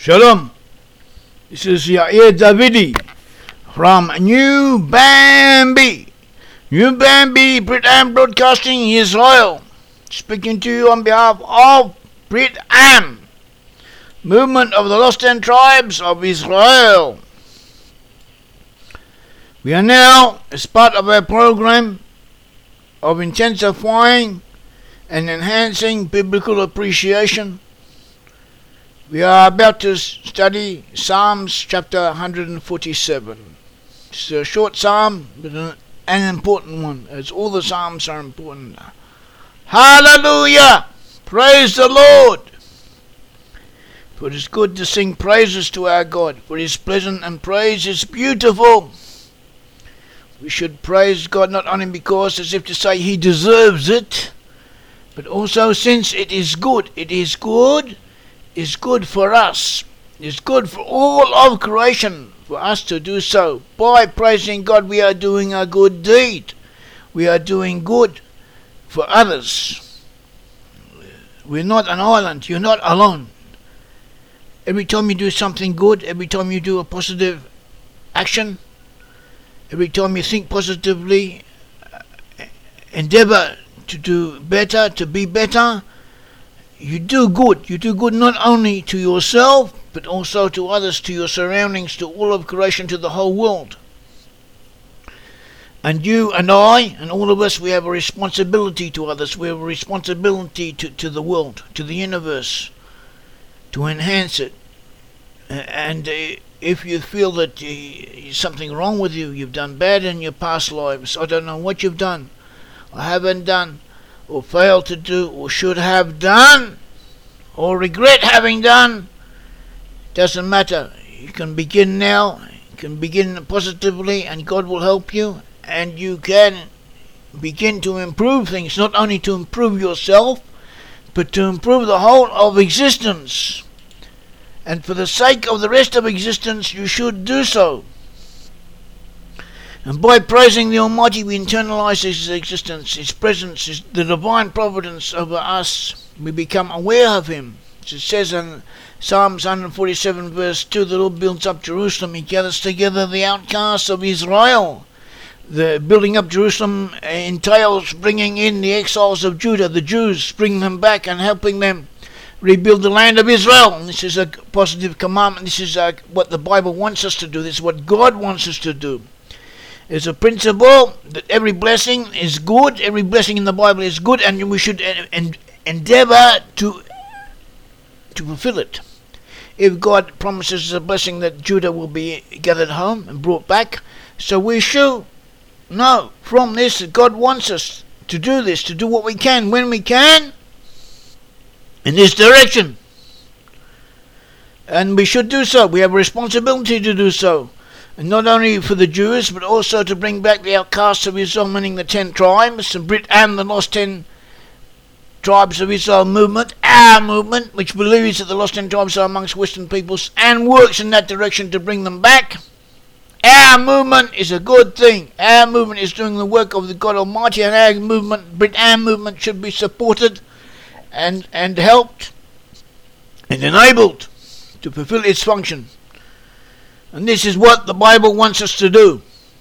Shalom. This is Yair Davidi from New Bambi. New Bambi, Brit Am Broadcasting, Israel. Speaking to you on behalf of Brit Am, Movement of the Lost 10 Tribes of Israel. We are now, as part of our program of intensifying and enhancing biblical appreciation, we are about to study Psalms chapter 147. It's a short psalm, but an important one, as all the psalms are important. Hallelujah! Praise the Lord! For it is good to sing praises to our God, for He is pleasant and praise is beautiful. We should praise God not only because, as if to say, He deserves it, but also since it is good. It is good. Is good for us. It's good for all of creation for us to do so. By praising God, we are doing a good deed. We are doing good for others. We're not an island. You're not alone. Every time you do something good, every time you do a positive action, every time you think positively, endeavor to do better, to be better, you do good. You do good not only to yourself, but also to others, to your surroundings, to all of creation, to the whole world. And you and I, and all of us, we have a responsibility to others. We have a responsibility to the world, to the universe, to enhance it. And if you feel that something wrong with you, you've done bad in your past lives, I don't know what you've done, or haven't done, or failed to do, or should have done, or regret having done, doesn't matter. You can begin now, you can begin positively, and God will help you, and you can begin to improve things, not only to improve yourself, but to improve the whole of existence. And for the sake of the rest of existence, you should do so. And by praising the Almighty, we internalize His existence, His presence, the divine providence over us. We become aware of Him. As it says in Psalms 147 verse 2, the Lord builds up Jerusalem. He gathers together the outcasts of Israel. The building up Jerusalem entails bringing in the exiles of Judah, the Jews, bringing them back and helping them rebuild the land of Israel. And this is a positive commandment. This is what the Bible wants us to do. This is what God wants us to do. It's a principle that every blessing is good. Every blessing in the Bible is good, and we should endeavor to fulfill it. If God promises a blessing that Judah will be gathered home and brought back, so we should know from this that God wants us to do this, to do what we can, when we can, in this direction. And we should do so. We have a responsibility to do so. And not only for the Jews, but also to bring back the outcasts of Israel, meaning the 10 tribes, and Brit Am, the lost 10 tribes of Israel movement, our movement, which believes that the lost 10 tribes are amongst Western peoples, and works in that direction to bring them back. Our movement is a good thing. Our movement is doing the work of the God Almighty, and our movement, Brit Am movement, should be supported and helped and enabled to fulfill its function. And this is what the Bible wants us to do.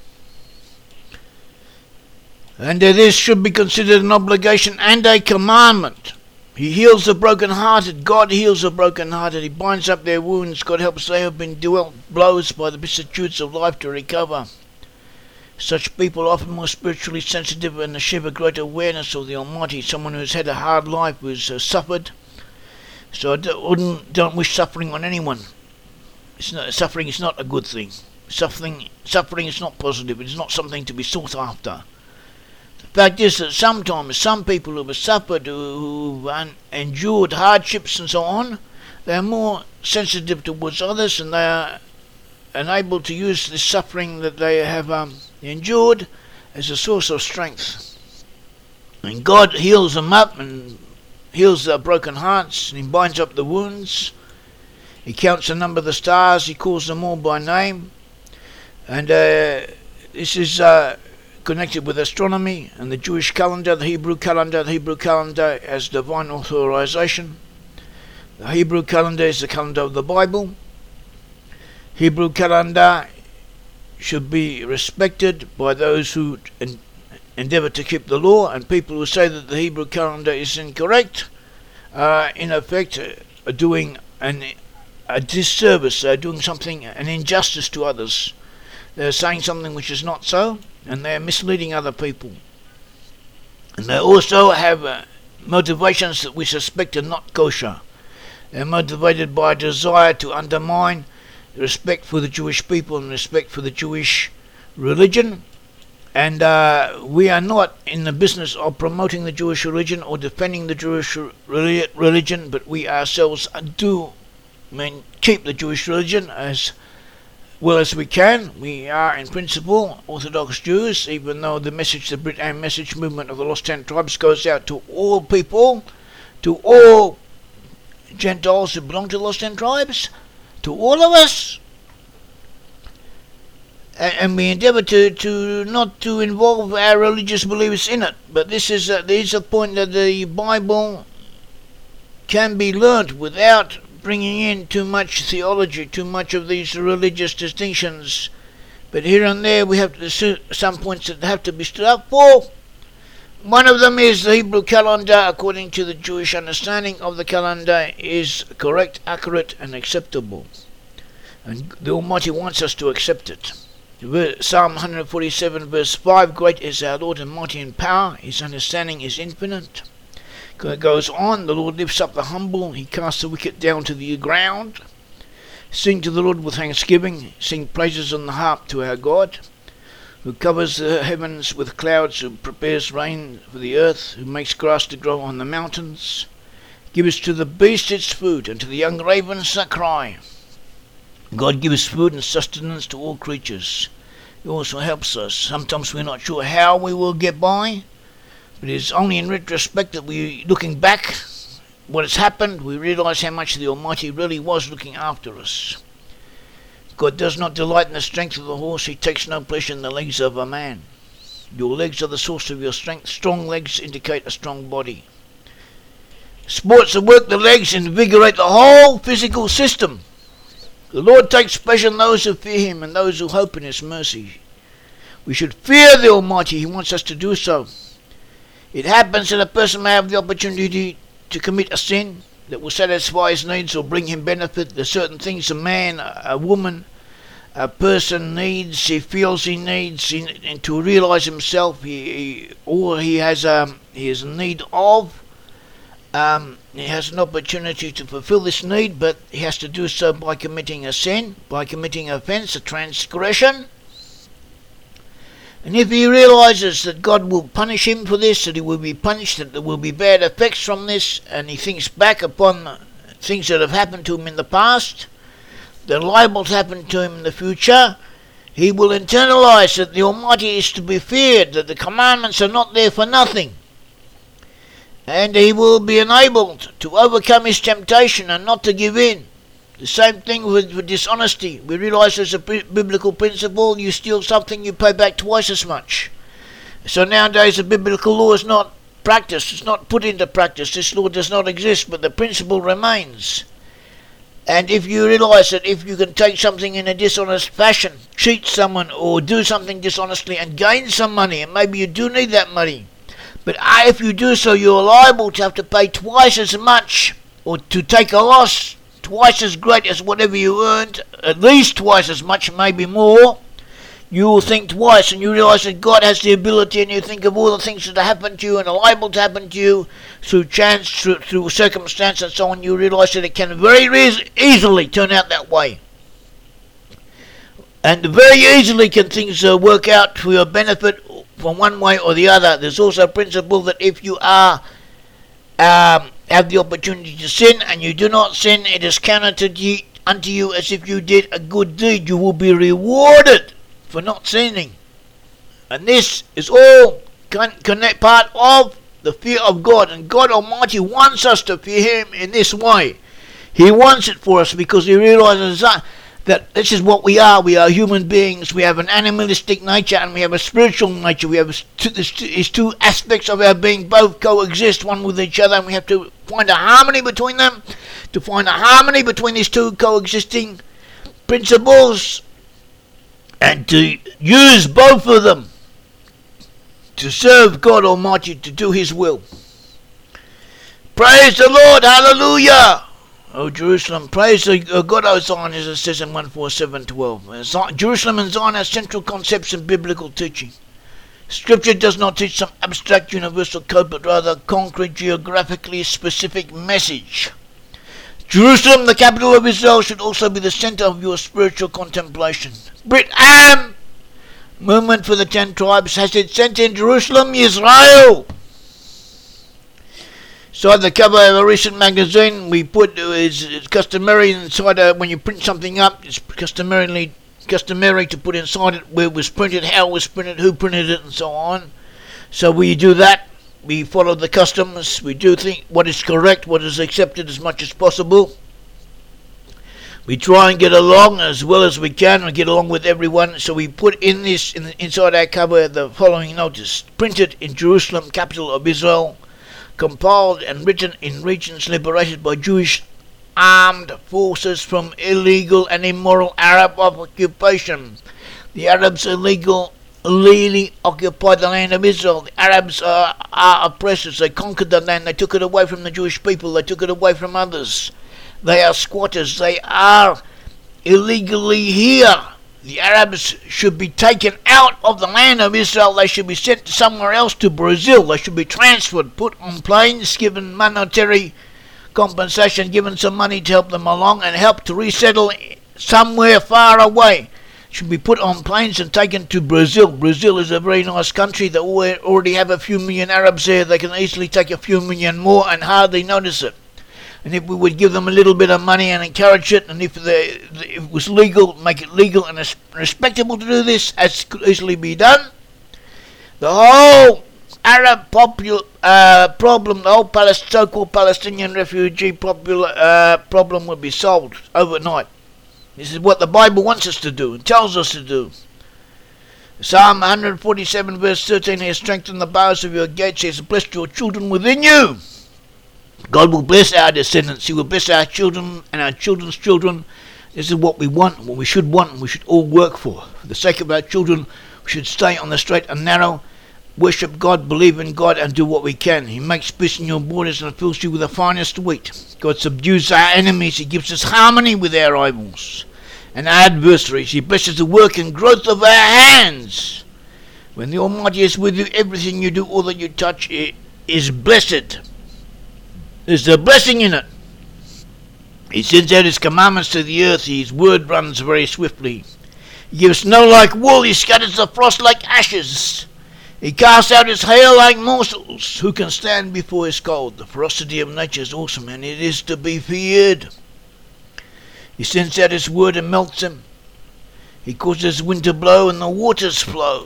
And this should be considered an obligation and a commandment. He heals the brokenhearted. God heals the brokenhearted. He binds up their wounds. God helps they have been dealt blows by the vicissitudes of life to recover. Such people are often more spiritually sensitive and achieve a greater awareness of the Almighty. Someone who has had a hard life, who has suffered. So I don't wish suffering on anyone. Suffering is not a good thing. Suffering is not positive. It is not something to be sought after. The fact is that sometimes some people who have suffered, who have endured hardships and so on, they are more sensitive towards others, and they are enabled to use the suffering that they have endured as a source of strength. And God heals them up and heals their broken hearts, and He binds up the wounds. He counts the number of the stars. He calls them all by name. And this is connected with astronomy and the Jewish calendar, the Hebrew calendar. The Hebrew calendar has divine authorization. The Hebrew calendar is the calendar of the Bible. Hebrew calendar should be respected by those who endeavour to keep the law, and people who say that the Hebrew calendar is incorrect are in effect doing a disservice. They're doing something, an injustice to others. They're saying something which is not so, and they're misleading other people. And they also have motivations that we suspect are not kosher. They're motivated by a desire to undermine respect for the Jewish people and respect for the Jewish religion. And we are not in the business of promoting the Jewish religion or defending the Jewish religion, but we ourselves do keep the Jewish religion as well as we can. We are in principle Orthodox Jews, even though the message, the Brit Am message movement of the Lost 10 Tribes goes out to all people, to all Gentiles who belong to the Lost 10 Tribes, to all of us. And we endeavour to not to involve our religious beliefs in it. But this is a point that the Bible can be learnt without bringing in too much theology, too much of these religious distinctions. But here and there we have some points that have to be stood up for. One of them is the Hebrew calendar, according to the Jewish understanding of the calendar, is correct, accurate and acceptable. And the Almighty wants us to accept it. Psalm 147 verse 5, great is our Lord and mighty in power, his understanding is infinite. It goes on, the Lord lifts up the humble, he casts the wicked down to the ground. Sing to the Lord with thanksgiving, sing praises on the harp to our God, who covers the heavens with clouds, who prepares rain for the earth, who makes grass to grow on the mountains, gives to the beast its food, and to the young ravens that cry. God gives food and sustenance to all creatures. He also helps us. Sometimes we're not sure how we will get by, but it's only in retrospect that we, looking back, what has happened, we realise how much the Almighty really was looking after us. God does not delight in the strength of the horse, he takes no pleasure in the legs of a man. Your legs are the source of your strength. Strong legs indicate a strong body. Sports that work the legs invigorate the whole physical system. The Lord takes pleasure in those who fear him and those who hope in his mercy. We should fear the Almighty, he wants us to do so. It happens that a person may have the opportunity to commit a sin that will satisfy his needs or bring him benefit. There's certain things a man, a woman, a person needs, he feels he needs, and to realise himself, he has a need of. He has an opportunity to fulfill this need, but he has to do so by committing a sin, by committing an offence, a transgression. And if he realises that God will punish him for this, that he will be punished, that there will be bad effects from this, and he thinks back upon things that have happened to him in the past, that are liable to happen to him in the future, he will internalise that the Almighty is to be feared, that the commandments are not there for nothing. And he will be enabled to overcome his temptation and not to give in. The same thing with dishonesty. We realise there's a biblical principle, you steal something, you pay back twice as much. So nowadays the biblical law is not practiced, it's not put into practice. This law does not exist, but the principle remains. And if you realise that if you can take something in a dishonest fashion, cheat someone or do something dishonestly and gain some money, and maybe you do need that money, but if you do so, you're liable to have to pay twice as much, or to take a loss twice as great as whatever you earned, at least twice as much, maybe more. You will think twice, and you realise that God has the ability, and you think of all the things that have happened to you and are liable to happen to you through chance, through circumstance and so on. You realise that it can very easily turn out that way. And very easily can things work out for your benefit from one way or the other. There's also a principle that if you have the opportunity to sin and you do not sin, it is counted unto you as if you did a good deed. You will be rewarded for not sinning. And this is all part of the fear of God. And God Almighty wants us to fear him in this way. He wants it for us because he realises that this is what we are. We are human beings. We have an animalistic nature and we have a spiritual nature. We have these two aspects of our being both coexist one with each other, and we have to find a harmony between them. To find a harmony between these two coexisting principles and to use both of them to serve God Almighty, to do His will. Praise the Lord, hallelujah! O Jerusalem, praise the God, O Zion, as it says in 147:12. Jerusalem and Zion are central concepts in biblical teaching. Scripture does not teach some abstract universal code, but rather a concrete, geographically specific message. Jerusalem, the capital of Israel, should also be the center of your spiritual contemplation. Brit Am, movement for the 10 tribes, has its center in Jerusalem, Israel. Inside the cover of a recent magazine, we put, it's customary inside, when you print something up, it's customary to put inside it where it was printed, how it was printed, who printed it, and so on. So we do that. We follow the customs. We do think what is correct, what is accepted as much as possible. We try and get along as well as we can and get along with everyone. So we put inside our cover the following notice: printed in Jerusalem, capital of Israel, compiled and written in regions liberated by Jewish armed forces from illegal and immoral Arab occupation. The Arabs illegally occupied the land of Israel. The Arabs are oppressors. They conquered the land. They took it away from the Jewish people. They took it away from others. They are squatters. They are illegally here. The Arabs should be taken out of the land of Israel. They should be sent somewhere else, to Brazil. They should be transferred, put on planes, given monetary compensation, given some money to help them along, and help to resettle somewhere far away. Should be put on planes and taken to Brazil. Brazil is a very nice country. They already have a few million Arabs there. They can easily take a few million more and hardly notice it. And if we would give them a little bit of money and encourage it, and if it was legal, make it legal and respectable to do this, as could easily be done, the whole Arab problem, the whole so-called Palestinian refugee problem would be solved overnight. This is what the Bible wants us to do and tells us to do. Psalm 147 verse 13, He has strengthened the bars of your gates, He has blessed your children within you. God will bless our descendants. He will bless our children and our children's children. This is what we want, what we should want, and we should all work for. For the sake of our children, we should stay on the straight and narrow, worship God, believe in God, and do what we can. He makes peace in your borders and fills you with the finest wheat. God subdues our enemies. He gives us harmony with our rivals and our adversaries. He blesses the work and growth of our hands. When the Almighty is with you, everything you do, all that you touch is blessed. There's a blessing in it. He sends out His commandments to the earth. His word runs very swiftly. He gives snow like wool. He scatters the frost like ashes. He casts out His hail like morsels. Who can stand before His cold? The ferocity of nature is awesome, and it is to be feared. He sends out His word and melts them. He causes wind to blow and the waters flow.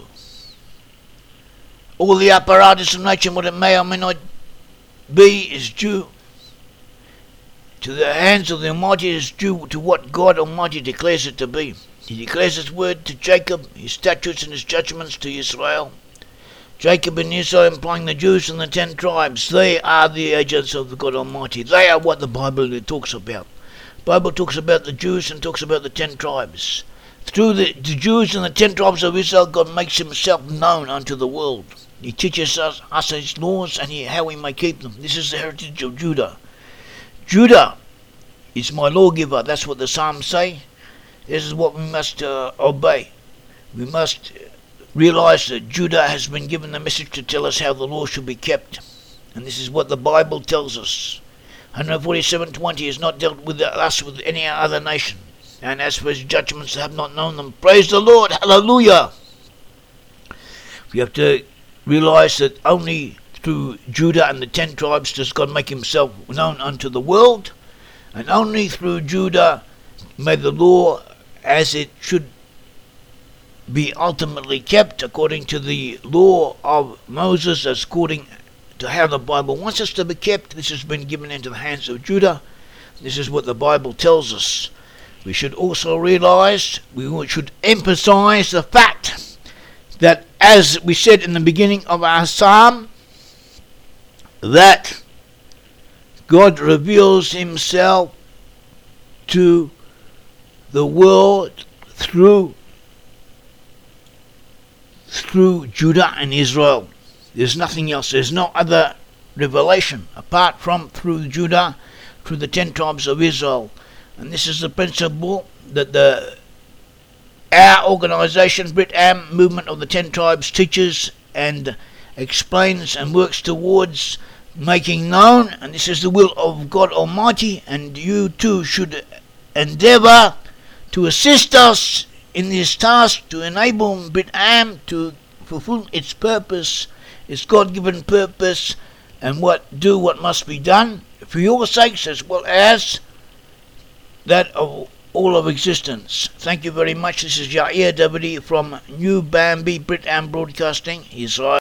All the apparatus of nature, what it may or may not be, is due to the hands of the Almighty, is due to what God Almighty declares it to be. He declares His word to Jacob, His statutes and His judgments to Israel. Jacob and Israel, implying the Jews and the 10 tribes, they are the agents of the God Almighty. They are what the Bible talks about. The Bible talks about the Jews and talks about the 10 tribes. Through the Jews and the 10 tribes of Israel, God makes Himself known unto the world. He teaches us His laws and how we may keep them. This is the heritage of Judah. Judah is my lawgiver. That's what the Psalms say. This is what we must obey. We must realize that Judah has been given the message to tell us how the law should be kept. And this is what the Bible tells us. 147:20 is not dealt with us with any other nation. And as for His judgments, have not known them. Praise the Lord. Hallelujah. We have to realize that only through Judah and the 10 tribes does God make Himself known unto the world, and only through Judah may the law as it should be ultimately kept according to the law of Moses, as according to how the Bible wants us to be kept. This has been given into the hands of Judah. This is what the Bible tells us. we should also realise, we should emphasise the fact that, as we said in the beginning of our psalm, that God reveals himself to the world through Judah and Israel. There's nothing else. There's no other revelation apart from through Judah, through the 10 tribes of Israel. And this is the principle that our organisation, Brit Am Movement of the 10 Tribes, teaches and explains and works towards making known. And this is the will of God Almighty, and you too should endeavour to assist us in this task to enable Brit Am to fulfil its purpose, its God-given purpose, and what must be done for your sakes as well as that of all of existence. Thank you very much. This is Yair Davidi from New Bambi Brit Am Broadcasting, Israel.